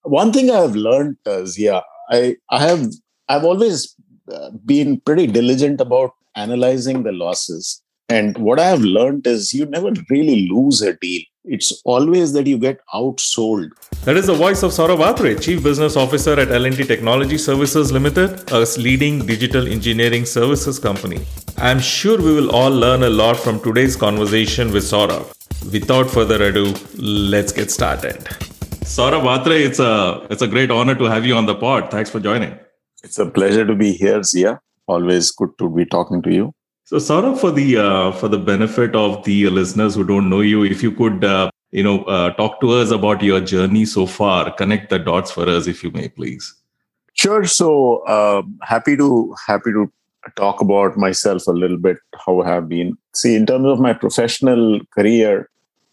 One thing I have learned is, I've always been pretty diligent about analyzing the losses. And what I have learned is you never really lose a deal. It's always that you get outsold. That is the voice of Saurabh Atre, Chief Business Officer at L&T Technology Services Limited, a leading digital engineering services company. I'm sure we will all learn a lot from today's conversation with Saurabh. Without further ado, let's get started. Saurabh Atre, it's a great honor to have you on the pod. Thanks for joining. It's a pleasure to be here, Zia. Always good to be talking to you. So, Saurabh, for the benefit of the listeners who don't know you, if you could, talk to us about your journey so far, connect the dots for us, if you may, please. Sure. So, happy to talk about myself a little bit. How I have been. See, in terms of my professional career,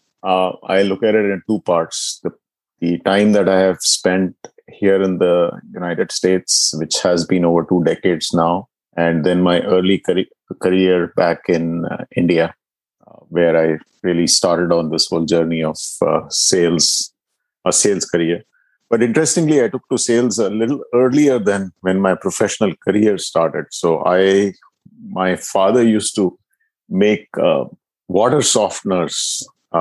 I look at it in two parts. The time that I have spent here in the United States, which has been over 2 decades now, and then my early career back in India, where I really started on this whole journey of a sales career. But interestingly, I took to sales a little earlier than when my professional career started. So my father used to make water softeners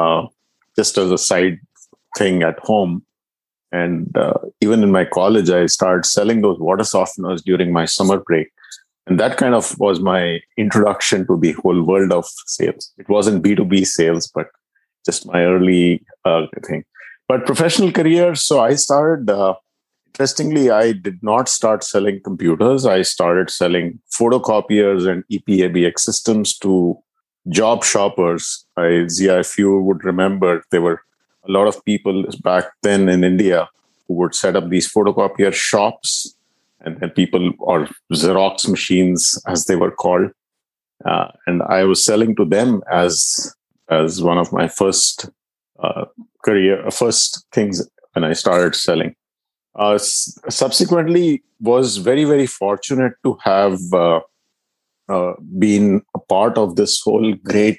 just as a side thing at home. And even in my college, I started selling those water softeners during my summer break. And that kind of was my introduction to the whole world of sales. It wasn't B2B sales, but just my early thing. But professional career, so I started, interestingly, I did not start selling computers. I started selling photocopiers and EPABX systems to job shoppers. Zia, if you would remember, there were a lot of people back then in India who would set up these photocopier shops, and then people, or Xerox machines as they were called. And I was selling to them as one of my first things when I started selling. Subsequently, was very, very fortunate to have been a part of this whole great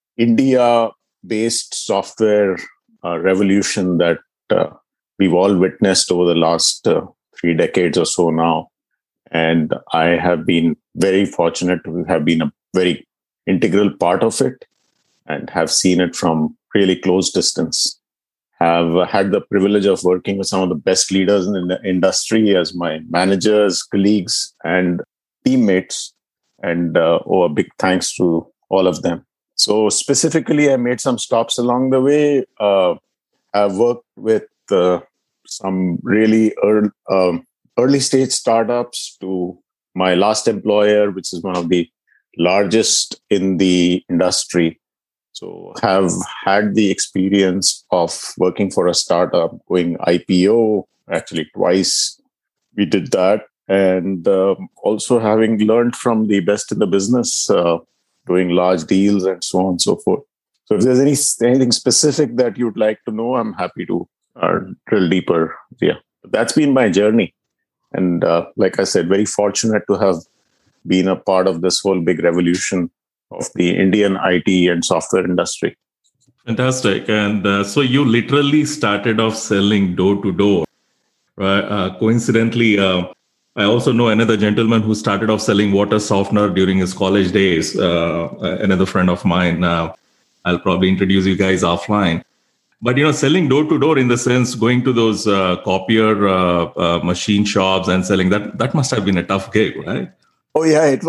India-based software revolution that we've all witnessed over the last 3 decades or so now. And I have been very fortunate to have been a very integral part of it and have seen it from really close distance. Have had the privilege of working with some of the best leaders in the industry as my managers, colleagues, and teammates. And a big thanks to all of them. So specifically, I made some stops along the way. I've worked with some really early stage startups to my last employer, which is one of the largest in the industry. So have had the experience of working for a startup, going IPO, actually twice we did that. And also having learned from the best in the business, doing large deals and so on and so forth. So if there's anything specific that you'd like to know, I'm happy to drill deeper. Yeah, that's been my journey. And like I said, very fortunate to have been a part of this whole big revolution of the Indian IT and software industry. Fantastic. And so you literally started off selling door to door, right? Coincidentally, I also know another gentleman who started off selling water softener during his college days, another friend of mine. I'll probably introduce you guys offline. But, selling door to door in the sense, going to those copier machine shops and selling, that must have been a tough gig, right? Oh, yeah, it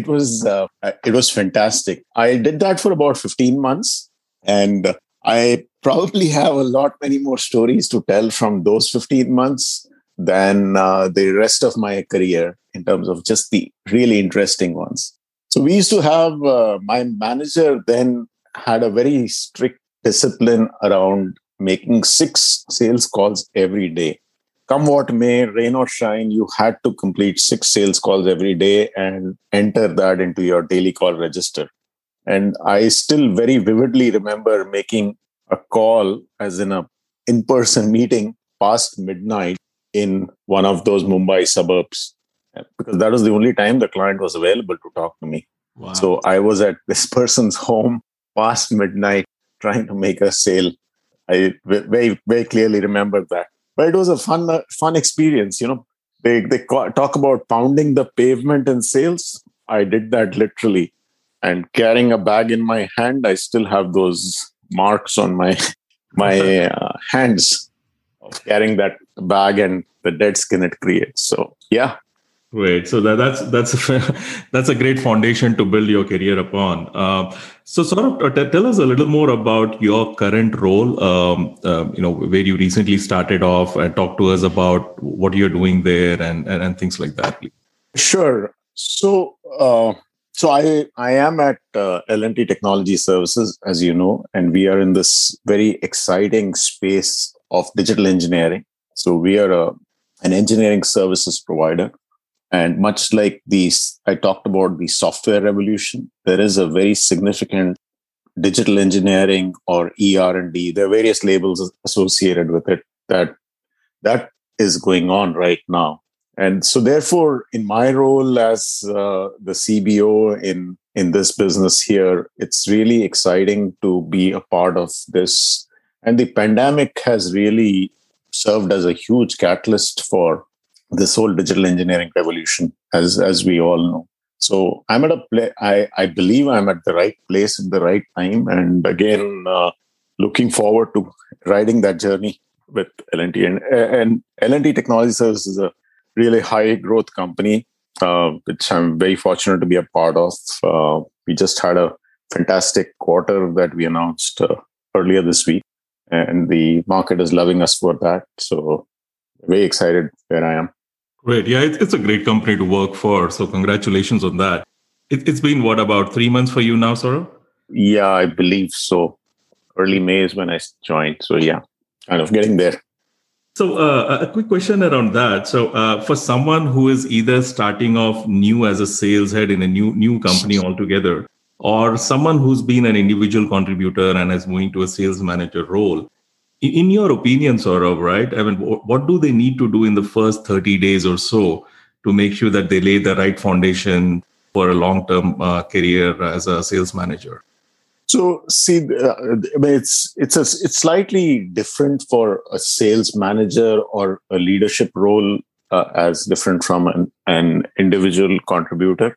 was fantastic. I did that for about 15 months. And I probably have many more stories to tell from those 15 months than the rest of my career in terms of just the really interesting ones. So we used to have, my manager then had a very strict discipline around making 6 sales calls every day. Come what may, rain or shine, you had to complete 6 sales calls every day and enter that into your daily call register. And I still very vividly remember making a call as in a in-person meeting past midnight in one of those Mumbai suburbs, because that was the only time the client was available to talk to me. Wow. So I was at this person's home past midnight trying to make a sale. I very, very clearly remember that. but it was a fun experience. Talk about pounding the pavement in sales. I did that literally, and carrying a bag in my hand. I still have those marks on my hands of carrying that bag and the dead skin it creates. So yeah. Great. So that's a great foundation to build your career upon. So, sort of tell us a little more about your current role. Where you recently started off, and talk to us about what you're doing there and things like that. Sure. So I am at L&T Technology Services, as you know, and we are in this very exciting space of digital engineering. So we are an engineering services provider. And much like I talked about the software revolution, there is a very significant digital engineering or ER&D. There are various labels associated with it that is going on right now. And so therefore, in my role as the CBO in this business here, it's really exciting to be a part of this. And the pandemic has really served as a huge catalyst for this whole digital engineering revolution, as we all know. So I'm at I believe I'm at the right place at the right time. And again, looking forward to riding that journey with L&T. And L&T Technology Services is a really high growth company, which I'm very fortunate to be a part of. We just had a fantastic quarter that we announced earlier this week, and the market is loving us for that. So very excited where I am. Great. Yeah, it's a great company to work for. So congratulations on that. It's been, about 3 months for you now, Saurabh? Yeah, I believe so. Early May is when I joined. So yeah, kind of getting there. So a quick question around that. So for someone who is either starting off new as a sales head in a new company altogether, or someone who's been an individual contributor and is moving to a sales manager role, in your opinion, Saurabh, right? I mean, what do they need to do in the first 30 days or so to make sure that they lay the right foundation for a long-term career as a sales manager? So, see, it's slightly different for a sales manager or a leadership role as different from an individual contributor,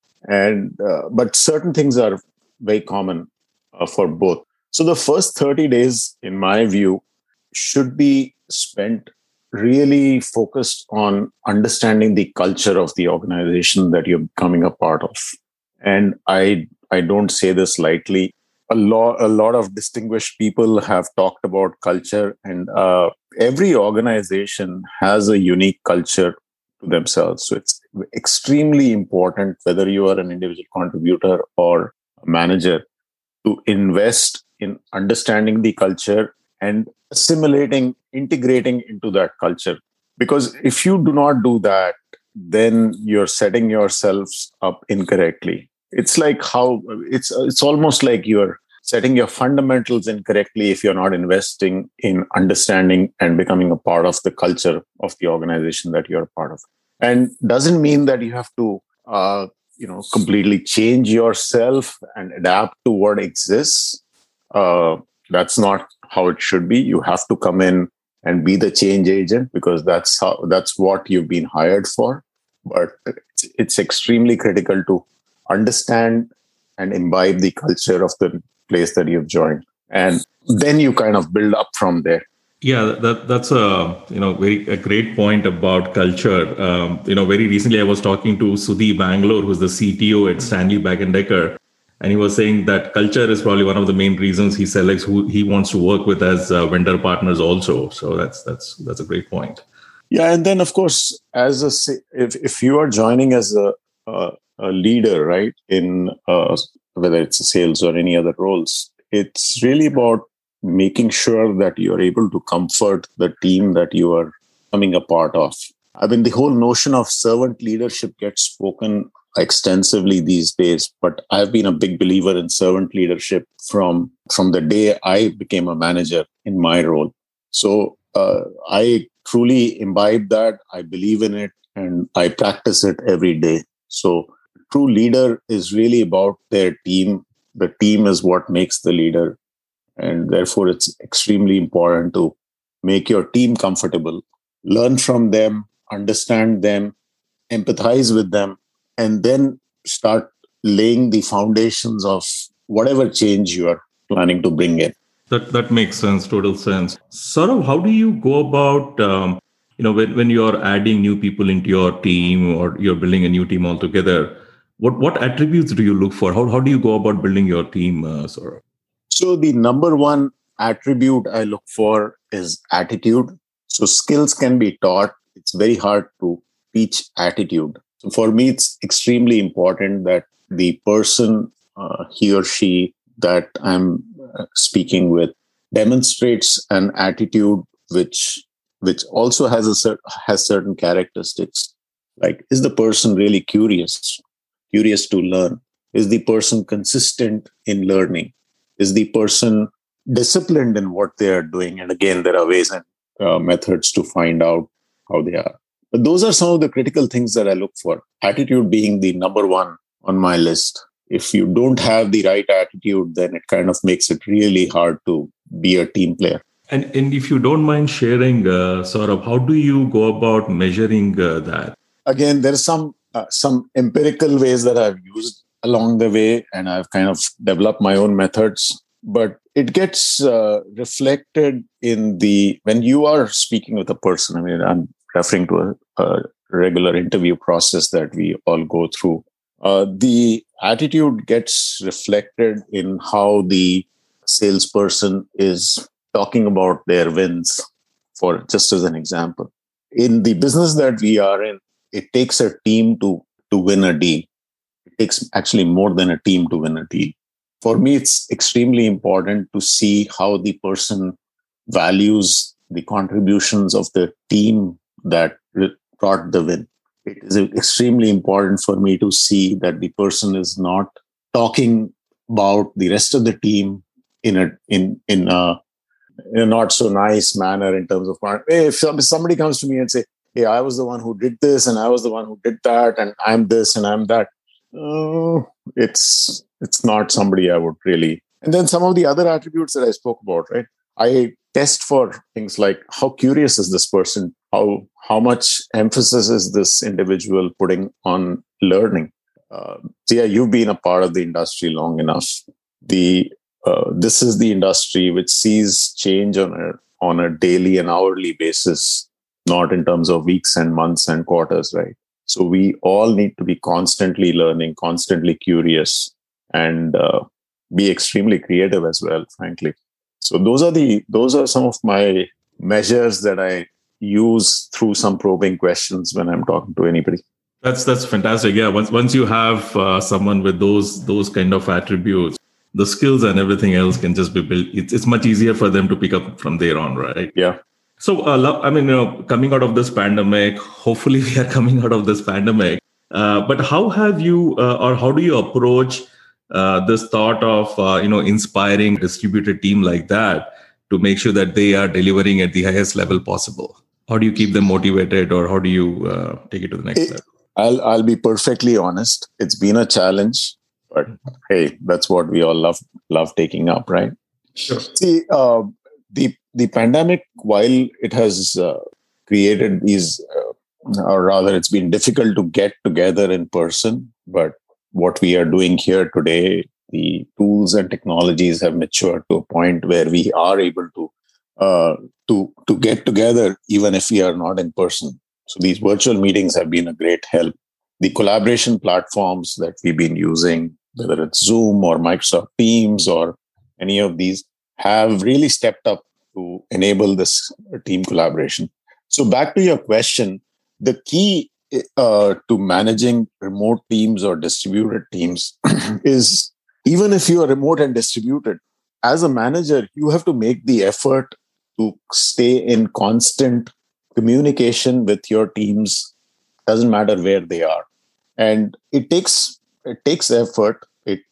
but certain things are very common for both. So the first 30 days, in my view, should be spent really focused on understanding the culture of the organization that you're becoming a part of. And I don't say this lightly. A lot of distinguished people have talked about culture, and every organization has a unique culture to themselves. So it's extremely important, whether you are an individual contributor or a manager, to invest in understanding the culture and integrating into that culture. Because if you do not do that, then you're setting yourselves up incorrectly. It's like it's almost like you're setting your fundamentals incorrectly if you're not investing in understanding and becoming a part of the culture of the organization that you're a part of. And doesn't mean that you have to completely change yourself and adapt to what exists. That's not how it should be. You have to come in and be the change agent, because that's what you've been hired for. But it's extremely critical to understand and imbibe the culture of the place that you've joined, and then you kind of build up from there. Yeah, that's a great point about culture. Very recently I was talking to Sudhi Bangalore, who's the CTO at Stanley Black & Decker, and he was saying that culture is probably one of the main reasons he selects who he wants to work with as vendor partners also. So that's a great point. Yeah, and then of course, if you are joining as a leader, right, in whether it's a sales or any other roles, it's really about making sure that you're able to comfort the team that you are becoming a part of. I mean, the whole notion of servant leadership gets spoken extensively these days, but I've been a big believer in servant leadership from the day I became a manager in my role. So I truly imbibe that. I believe in it, and I practice it every day. So true leader is really about their team. The team is what makes the leader. And therefore, it's extremely important to make your team comfortable, learn from them, understand them, empathize with them, and then start laying the foundations of whatever change you are planning to bring in. That makes sense, total sense. Saurav, how do you go about when you're adding new people into your team or you're building a new team altogether? What attributes do you look for? How do you go about building your team, Saurav? So the number one attribute I look for is attitude. So skills can be taught. It's very hard to teach attitude. So for me, it's extremely important that the person, he or she that I'm speaking with, demonstrates an attitude which also has certain characteristics. Like, is the person really curious to learn? Is the person consistent in learning? Is the person disciplined in what they are doing? And again, there are ways and methods to find out how they are. But those are some of the critical things that I look for. Attitude being the number one on my list. If you don't have the right attitude, then it kind of makes it really hard to be a team player. And if you don't mind sharing, Saurabh, how do you go about measuring that? Again, there's some empirical ways that I've used along the way, and I've kind of developed my own methods. But it gets reflected when you are speaking with a person. I mean, I'm referring to a regular interview process that we all go through. The attitude gets reflected in how the salesperson is talking about their wins. For just as an example, in the business that we are in, it takes a team to win a deal. It takes actually more than a team to win a deal. For me, it's extremely important to see how the person values the contributions of the team that brought the win. It is extremely important for me to see that the person is not talking about the rest of the team in a not so nice manner in terms of, hey, if somebody comes to me and say, hey, I was the one who did this and I was the one who did that and I'm this and I'm that. It's not somebody I would really. And then some of the other attributes that I spoke about, right? I test for things like how curious is this person? How much emphasis is this individual putting on learning? You've been a part of the industry long enough. This is the industry which sees change on a daily and hourly basis, not in terms of weeks and months and quarters, right? So we all need to be constantly learning, constantly curious, and be extremely creative as well, frankly. So those are some of my measures that I use through some probing questions when I'm talking to anybody. That's fantastic. Yeah, once you have someone with those kind of attributes, the skills and everything else can just be built. It's much easier for them to pick up from there on, right? Yeah. So, coming out of this pandemic, hopefully we are coming out of this pandemic. But how have you, or how do you approach this thought of, inspiring a distributed team like that to make sure that they are delivering at the highest level possible? How do you keep them motivated, or how do you take it to the next level? I'll be perfectly honest. It's been a challenge, but hey, that's what we all love taking up, right? Sure. See, the pandemic, while it has created these, or rather, it's been difficult to get together in person. But what we are doing here today, the tools and technologies have matured to a point where we are able to get together, even if we are not in person. So these virtual meetings have been a great help. The collaboration platforms that we've been using, whether it's Zoom or Microsoft Teams or any of these, have really stepped up to enable this team collaboration. So back to your question, the key to managing remote teams or distributed teams is, even if you are remote and distributed, as a manager, you have to make the effort to stay in constant communication with your teams. Doesn't matter where they are. And it takes effort.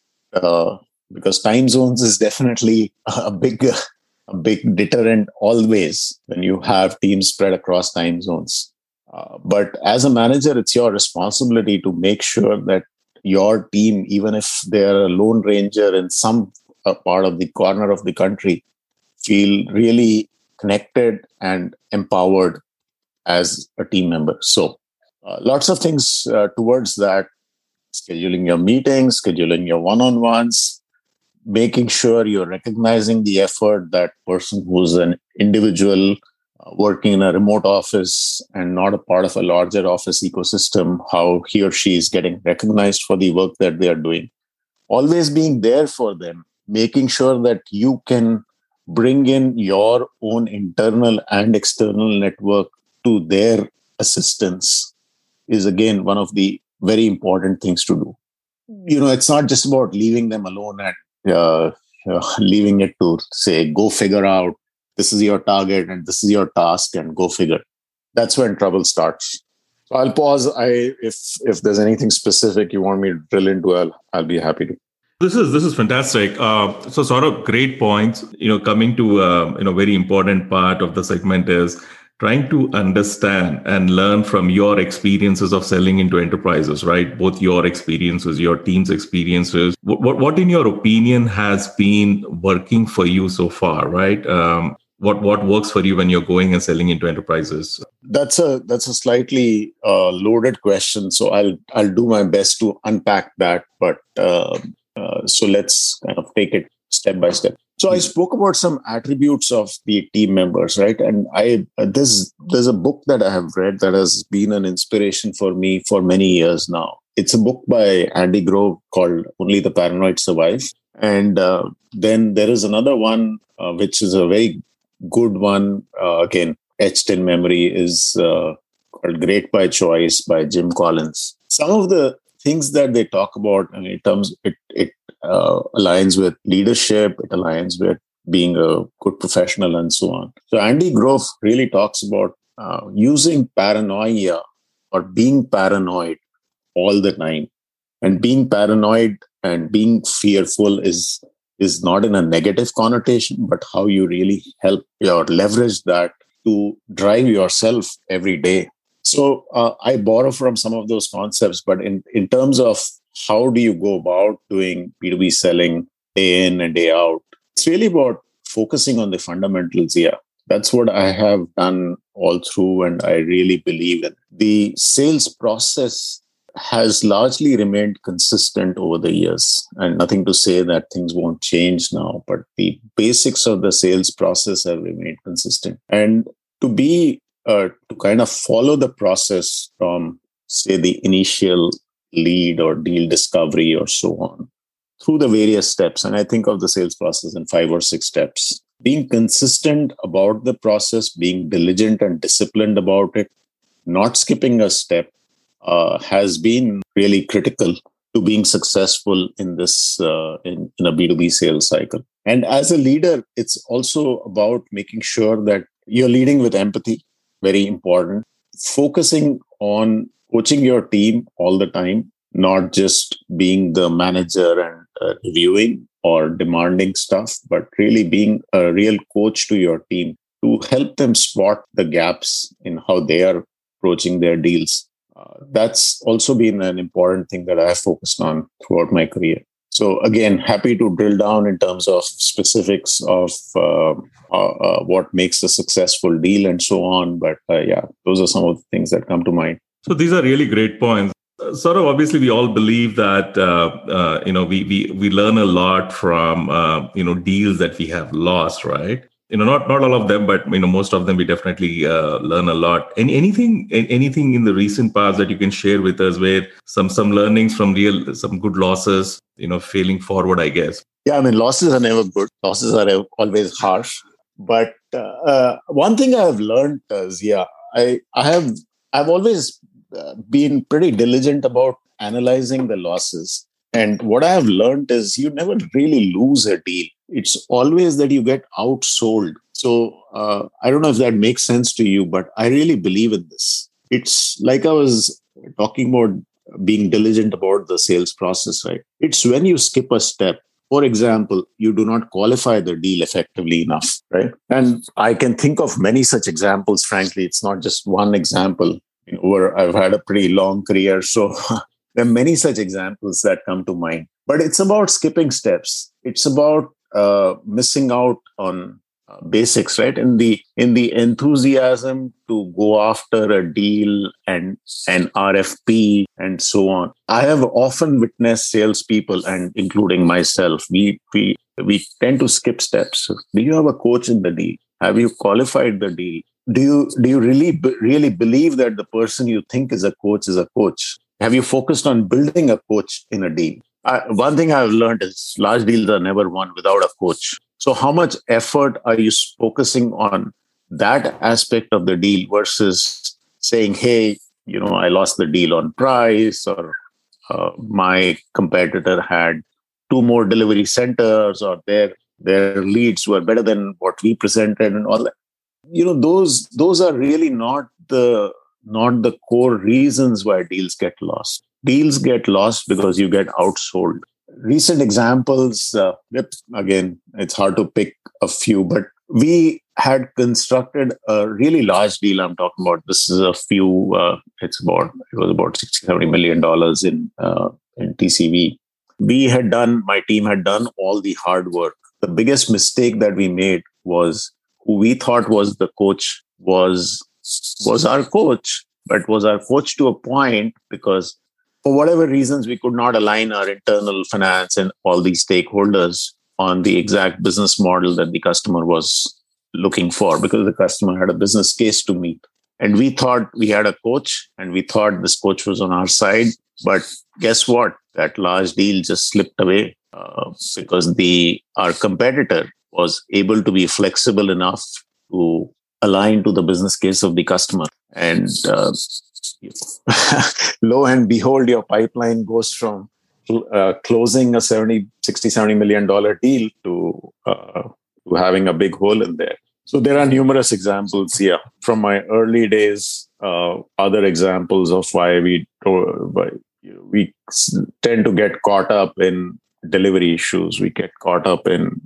Because time zones is definitely a big deterrent always when you have teams spread across time zones. But as a manager, it's your responsibility to make sure that your team, even if they're a lone ranger in some part of the corner of the country, feel really connected and empowered as a team member. So lots of things towards that: scheduling your meetings, scheduling your one-on-ones, making sure you're recognizing the effort that person who's an individual working in a remote office and not a part of a larger office ecosystem, how he or she is getting recognized for the work that they are doing. Always being there for them, making sure that you can bring in your own internal and external network to their assistance is again one of the very important things to do. It's not just about leaving them alone and leaving it to say, go figure out, this is your target and this is your task and go figure. That's when trouble starts. So I'll pause. If there's anything specific you want me to drill into, I'll be happy to. This is fantastic. So sort of great points. Coming to very important part of the segment is trying to understand and learn from your experiences of selling into enterprises, right? Both your experiences, your team's experiences. What in your opinion has been working for you so far, right? What works for you when you're going and selling into enterprises? That's a slightly loaded question. So I'll do my best to unpack that. But so let's kind of take it step by step. So I spoke about some attributes of the team members, right? And there's a book that I have read that has been an inspiration for me for many years now. It's a book by Andy Grove called Only the Paranoid Survive. And then there is another one, which is a very good one, again, etched in memory, is called Great by Choice by Jim Collins. Some of the things that they talk about, and in terms, it aligns with leadership, it aligns with being a good professional and so on. So Andy Grove really talks about using paranoia or being paranoid all the time. And being paranoid and being fearful is not in a negative connotation, but how you really help or leverage that to drive yourself every day. So I borrow from some of those concepts, but in terms of how do you go about doing B2B selling day in and day out, it's really about focusing on the fundamentals. Yeah, that's what I have done all through, and I really believe in. The sales process has largely remained consistent over the years, and nothing to say that things won't change now, but the basics of the sales process have remained consistent. And to kind of follow the process from, say, the initial lead or deal discovery or so on through the various steps. And I think of the sales process in 5 or 6 steps. Being consistent about the process, being diligent and disciplined about it, not skipping a step, has been really critical to being successful in this in a B2B sales cycle. And as a leader, it's also about making sure that you're leading with empathy. Very important. Focusing on coaching your team all the time, not just being the manager and reviewing or demanding stuff, but really being a real coach to your team to help them spot the gaps in how they are approaching their deals. That's also been an important thing that I have focused on throughout my career. So again, happy to drill down in terms of specifics of what makes a successful deal and so on. But yeah, those are some of the things that come to mind. So these are really great points. Sort of obviously, we all believe that we learn a lot from deals that we have lost, right? Not all of them, but most of them we definitely learn a lot. And anything in the recent past that you can share with us, where some learnings from some good losses, failing forward, I guess. Yeah, I mean, losses are never good. Losses are always harsh. But one thing I have learned is, I've always been pretty diligent about analyzing the losses. And what I have learned is you never really lose a deal. It's always that you get outsold. So I don't know if that makes sense to you, but I really believe in this. It's like I was talking about being diligent about the sales process, right? It's when you skip a step. For example, you do not qualify the deal effectively enough, right? And I can think of many such examples, frankly. It's not just one example. Where I've had a pretty long career. So there are many such examples that come to mind. But it's about skipping steps. It's about missing out on basics, right? In the enthusiasm to go after a deal and an RFP and so on. I have often witnessed salespeople, and including myself, we tend to skip steps. Do you have a coach in the deal? Have you qualified the deal? Do you really believe that the person you think is a coach is a coach? Have you focused on building a coach in a deal? One thing I've learned is large deals are never won without a coach. So how much effort are you focusing on that aspect of the deal versus saying, hey, I lost the deal on price, or my competitor had 2 more delivery centers, or their leads were better than what we presented, and all that. Those are really not the core reasons why deals get lost. Deals get lost because you get outsold. Recent examples, again, it's hard to pick a few, but we had constructed a really large deal. I'm talking about, this is a few, it was about $60-70 million in TCV. My team had done all the hard work. The biggest mistake that we made was who we thought was the coach was our coach, but was our coach to a point, because for whatever reasons, we could not align our internal finance and all these stakeholders on the exact business model that the customer was looking for, because the customer had a business case to meet. And we thought we had a coach, and we thought this coach was on our side. But guess what? That large deal just slipped away because our competitor was able to be flexible enough to align to the business case of the customer. And lo and behold, your pipeline goes from closing a $70 million deal to having a big hole in there. So there are numerous examples here from my early days. Other examples of why we tend to get caught up in delivery issues. We get caught up in,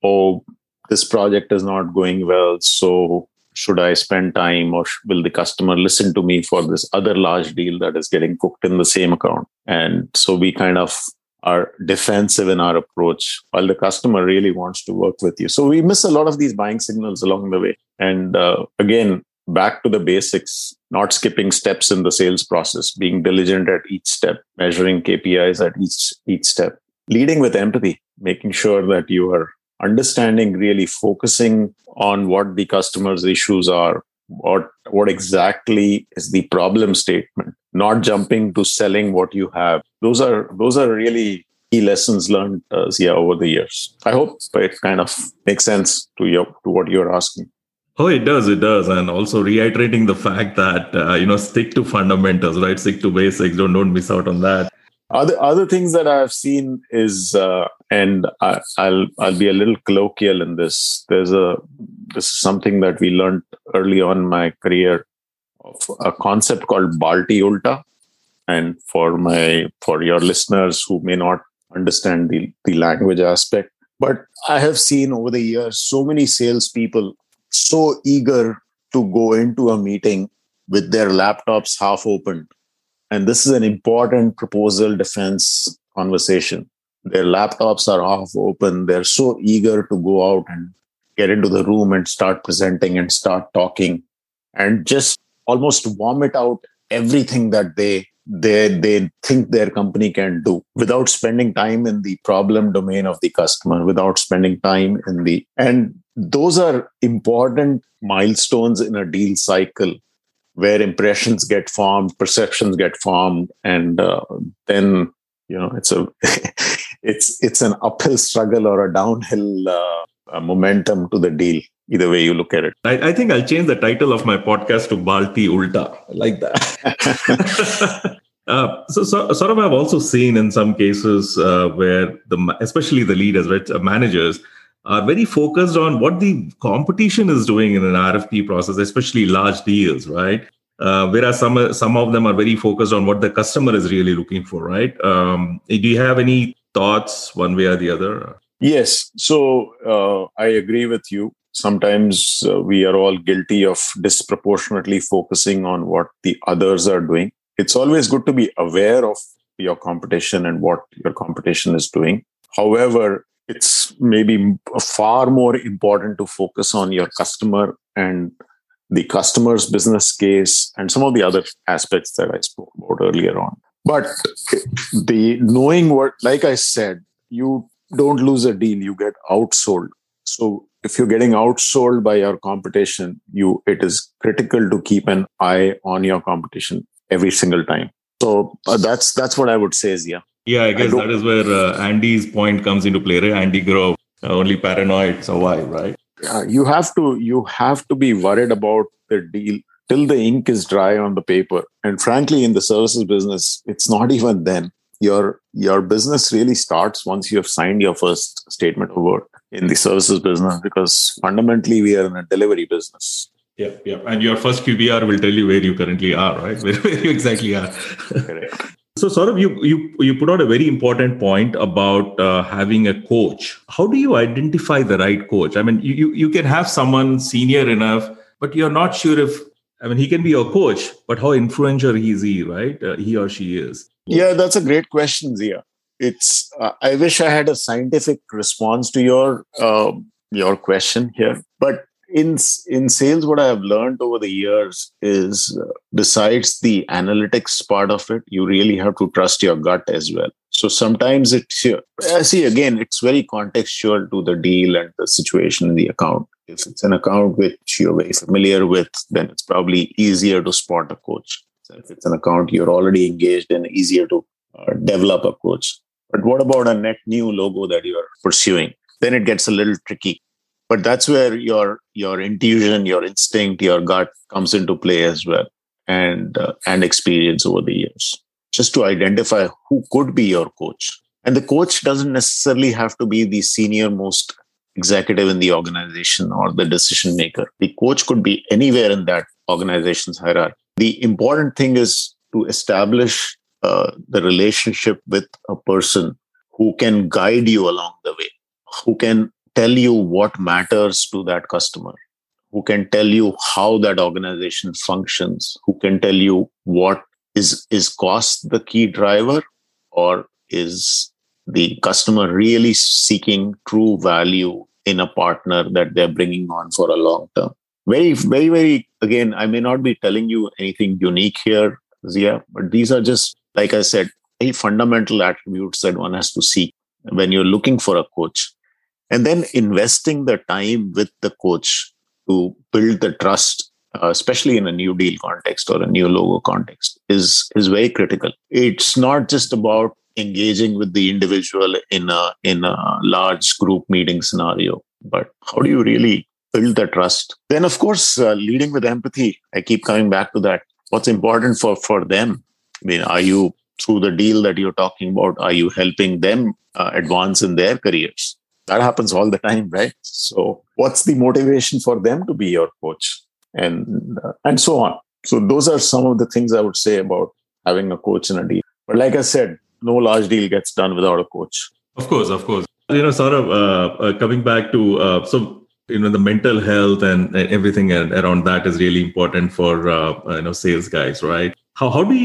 this project is not going well, so should I spend time, or will the customer listen to me for this other large deal that is getting cooked in the same account? And so we kind of are defensive in our approach while the customer really wants to work with you. So we miss a lot of these buying signals along the way. And again, back to the basics, not skipping steps in the sales process, being diligent at each step, measuring KPIs at each step, leading with empathy, making sure that you are understanding, really focusing on what the customer's issues are, what exactly is the problem statement, not jumping to selling what you have. Those are really key lessons learned, Zia, over the years. I hope it kind of makes sense to what you're asking. Oh, it does. And also reiterating the fact that, stick to fundamentals, right? Stick to basics. Don't miss out on that. Other things that I've seen is, and I'll be a little colloquial in this. This is something that we learned early on in my career, of a concept called Balti Ulta. And for your listeners who may not understand the language aspect, but I have seen over the years so many salespeople so eager to go into a meeting with their laptops half open. And this is an important proposal defense conversation. Their laptops are half open. They're so eager to go out and get into the room and start presenting and start talking and just almost vomit out everything that they think their company can do without spending time in the problem domain of the customer, without spending time and those are important milestones in a deal cycle where impressions get formed, perceptions get formed, and then it's an uphill struggle or a downhill momentum to the deal. Either way you look at it. I think I'll change the title of my podcast to Balti Ulta. I like that. So sort of I've also seen in some cases where especially the leaders, right, managers, are very focused on what the competition is doing in an RFP process, especially large deals, right? Whereas some of them are very focused on what the customer is really looking for, right? Do you have any thoughts one way or the other? Yes. So I agree with you. Sometimes we are all guilty of disproportionately focusing on what the others are doing. It's always good to be aware of your competition and what your competition is doing. However, it's maybe far more important to focus on your customer and the customer's business case and some of the other aspects that I spoke about earlier on. But the knowing what, like I said, you don't lose a deal, you get outsold. So if you're getting outsold by your competition, it is critical to keep an eye on your competition every single time. So that's what I would say, Zia. Yeah, I guess that is where Andy's point comes into play, right? Andy Grove, only paranoid survive, right? You have to be worried about the deal till the ink is dry on the paper. And frankly, in the services business, it's not even then. Your business really starts once you have signed your first statement of work in the services business, because fundamentally we are in a delivery business. Yeah. And your first QBR will tell you where you currently are, right? Where you exactly are. Correct. So, Saurabh, you put out a very important point about having a coach. How do you identify the right coach? I mean, you can have someone senior enough, but you're not sure if, I mean, he can be your coach, but how influential is he, right? He or she is. Yeah, that's a great question, Zia. It's I wish I had a scientific response to your question here, but in sales, what I have learned over the years is besides the analytics part of it, you really have to trust your gut as well. So sometimes it's very contextual to the deal and the situation in the account. If it's an account which you're very familiar with, then it's probably easier to spot a coach. So if it's an account you're already engaged in, easier to develop a coach. But what about a net new logo that you're pursuing? Then it gets a little tricky. But that's where your intuition, your instinct, your gut comes into play as well, and experience over the years, just to identify who could be your coach. And the coach doesn't necessarily have to be the senior most executive in the organization or the decision maker. The coach could be anywhere in that organization's hierarchy. The important thing is to establish the relationship with a person who can guide you along the way, who can tell you what matters to that customer, who can tell you how that organization functions, who can tell you what is cost the key driver, or is the customer really seeking true value in a partner that they're bringing on for a long term. Very, very, very, again, I may not be telling you anything unique here, Zia, but these are just, like I said, very fundamental attributes that one has to seek when you're looking for a coach. And then investing the time with the coach to build the trust, especially in a new deal context or a new logo context, is very critical. It's not just about engaging with the individual in a large group meeting scenario, but how do you really build the trust? Then, of course, leading with empathy. I keep coming back to that. What's important for them? I mean, are you, through the deal that you're talking about, are you helping them advance in their careers? That happens all the time, right? So what's the motivation for them to be your coach, and so on? So those are some of the things I would say about having a coach in a deal. But like I said, no large deal gets done without a coach. Of course. Sort of coming back to, the mental health and everything around that is really important for, sales guys, right? How do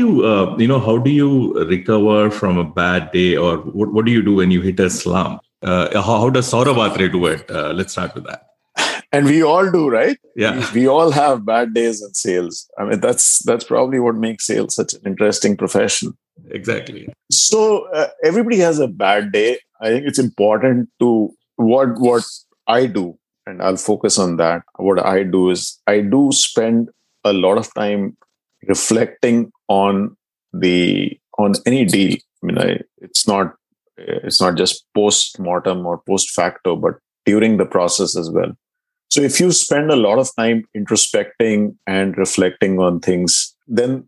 you recover from a bad day, or what do you do when you hit a slump? How does Saurabh Atre do it? Let's start with that. And we all do, right? Yeah. We all have bad days in sales. I mean, that's probably what makes sales such an interesting profession. Exactly. So everybody has a bad day. I think it's important to what I do, and I'll focus on that. What I do is I do spend a lot of time reflecting on any deal. I mean, it's not just post-mortem or post-facto, but during the process as well. So if you spend a lot of time introspecting and reflecting on things, then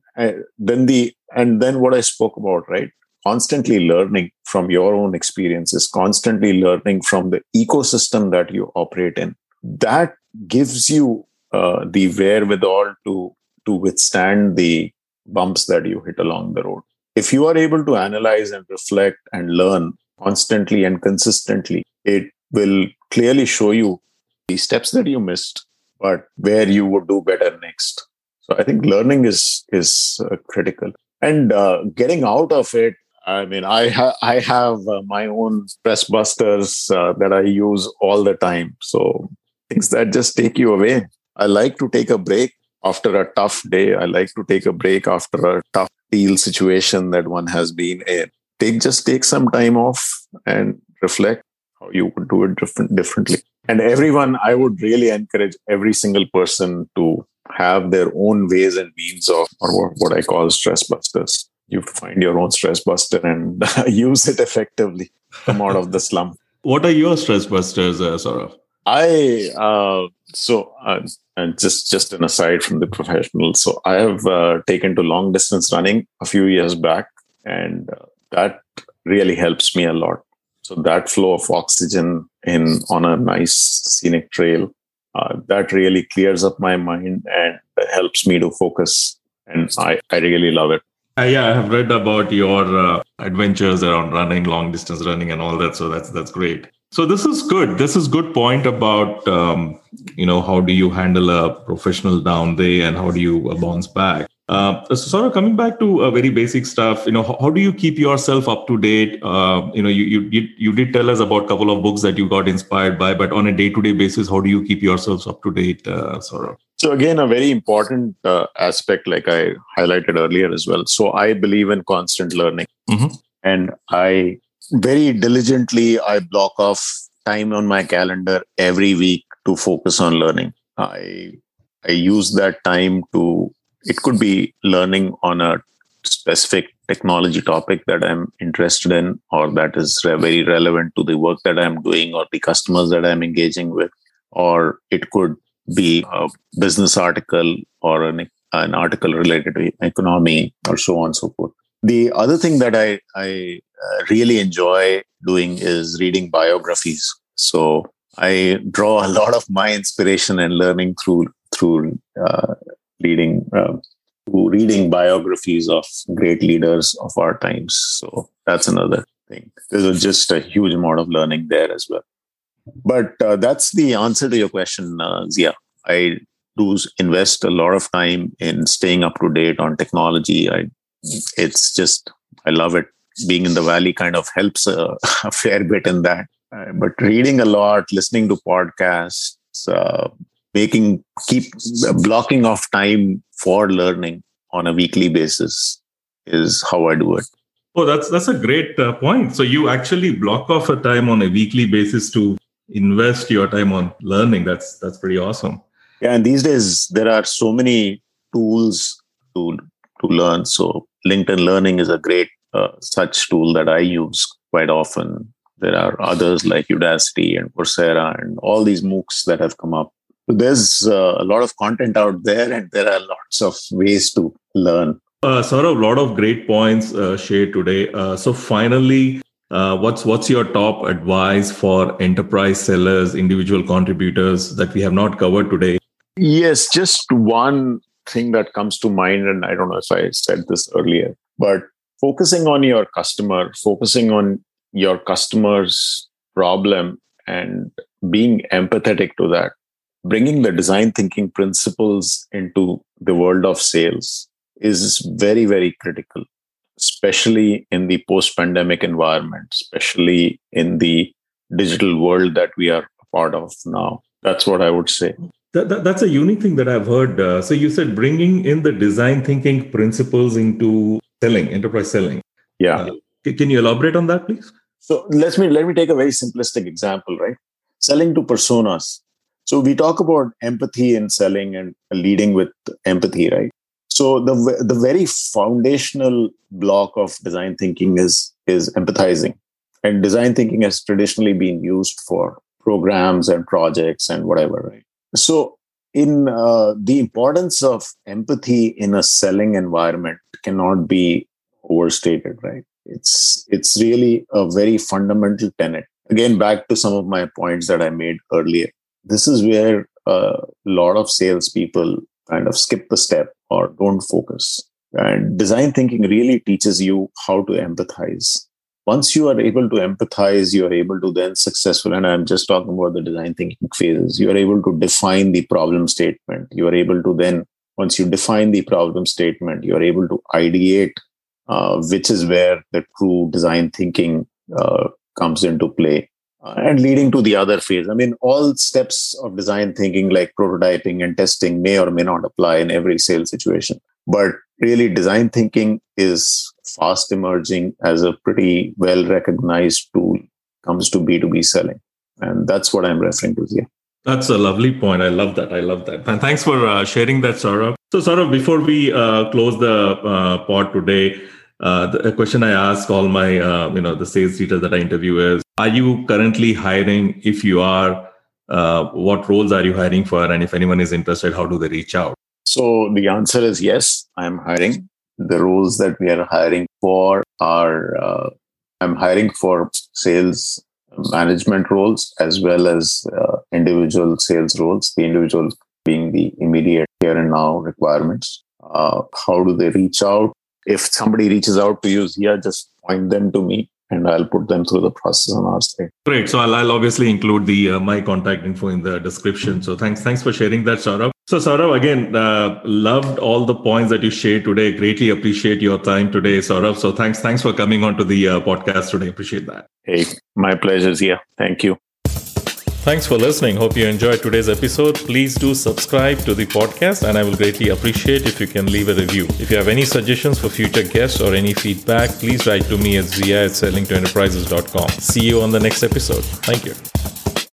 what I spoke about, right? Constantly learning from your own experiences, constantly learning from the ecosystem that you operate in. That gives you the wherewithal to withstand the bumps that you hit along the road. If you are able to analyze and reflect and learn constantly and consistently, it will clearly show you the steps that you missed, but where you would do better next. So I think learning is critical. And getting out of it, I mean, I have my own stress busters that I use all the time. So things that just take you away. I like to take a break after a tough day. I like to take a break after a tough deal situation that one has been in. Take some time off and reflect how you would do it differently. And everyone, I would really encourage every single person to have their own ways and means of, or what I call stress busters. You have to find your own stress buster and use it effectively. Come out of the slump. What are your stress busters, Saurav? And just an aside from the professional. So I have taken to long distance running a few years back, and that really helps me a lot. So that flow of oxygen on a nice scenic trail, that really clears up my mind and helps me to focus. And I really love it. Yeah, I have read about your adventures around running, long distance running, and all that. So that's great. So this is good. This is good point about how do you handle a professional down day and how do you bounce back. So sort of coming back to very basic stuff. How do you keep yourself up to date? You did tell us about a couple of books that you got inspired by, but on a day-to-day basis, how do you keep yourselves up to date, Saurav? So again, a very important aspect, like I highlighted earlier as well. So I believe in constant learning, and I very diligently I block off time on my calendar every week to focus on learning. I use that time to. It could be learning on a specific technology topic that I'm interested in, or that is very relevant to the work that I'm doing or the customers that I'm engaging with, or it could be a business article or an article related to economy or so on and so forth. The other thing that I really enjoy doing is reading biographies. So I draw a lot of my inspiration and learning through reading biographies of great leaders of our times. So that's another thing. There's just a huge amount of learning there as well. But that's the answer to your question, Zia. I do invest a lot of time in staying up to date on technology. I love it. Being in the Valley kind of helps a fair bit in that. But reading a lot, listening to podcasts, keep blocking off time for learning on a weekly basis is how I do it. Oh, that's a great point. So you actually block off a time on a weekly basis to invest your time on learning. That's pretty awesome. Yeah, and these days there are so many tools to learn. So LinkedIn Learning is a great such tool that I use quite often. There are others like Udacity and Coursera and all these MOOCs that have come up. There's a lot of content out there, and there are lots of ways to learn. Saurav, a lot of great points shared today. So finally, what's your top advice for enterprise sellers, individual contributors that we have not covered today? Yes, just one thing that comes to mind, and I don't know if I said this earlier, but focusing on your customer, focusing on your customer's problem and being empathetic to that, bringing the design thinking principles into the world of sales is very, very critical, especially in the post-pandemic environment, especially in the digital world that we are a part of now. That's what I would say. That's a unique thing that I've heard. So you said bringing in the design thinking principles into selling, enterprise selling. Yeah. Can you elaborate on that, please? So let me take a very simplistic example, right? Selling to personas. So we talk about empathy in selling and leading with empathy, right? So the very foundational block of design thinking is empathizing. And design thinking has traditionally been used for programs and projects and whatever, right? So in the importance of empathy in a selling environment cannot be overstated, right? It's really a very fundamental tenet. Again, back to some of my points that I made earlier. This is where a lot of salespeople kind of skip the step or don't focus. And design thinking really teaches you how to empathize. Once you are able to empathize, you are able to then successful, and I'm just talking about the design thinking phases, you are able to define the problem statement. You are able to then, once you define the problem statement, you are able to ideate which is where the true design thinking comes into play. And leading to the other phase. I mean, all steps of design thinking like prototyping and testing may or may not apply in every sales situation. But really, design thinking is fast emerging as a pretty well-recognized tool when it comes to B2B selling. And that's what I'm referring to here. That's a lovely point. I love that. And thanks for sharing that, Saurabh. So, Saurabh, before we close the pod today, the question I ask all my, the sales leaders that I interview is, are you currently hiring? If you are, what roles are you hiring for? And if anyone is interested, how do they reach out? So the answer is yes, I'm hiring. The roles that we are hiring for are, I'm hiring for sales management roles as well as individual sales roles, the individual being the immediate here and now requirements. How do they reach out? If somebody reaches out to you here, just point them to me and I'll put them through the process on our side. Great. So I'll obviously include the my contact info in the description. So thanks for sharing that, Saurabh. So Saurabh, again, loved all the points that you shared today. Greatly appreciate your time today, Saurabh. So thanks for coming on to the podcast today. Appreciate that. Hey, my pleasure, Zia. Thank you. Thanks for listening. Hope you enjoyed today's episode. Please do subscribe to the podcast and I will greatly appreciate if you can leave a review. If you have any suggestions for future guests or any feedback, please write to me at zia@sellingtoenterprises.com. See you on the next episode. Thank you.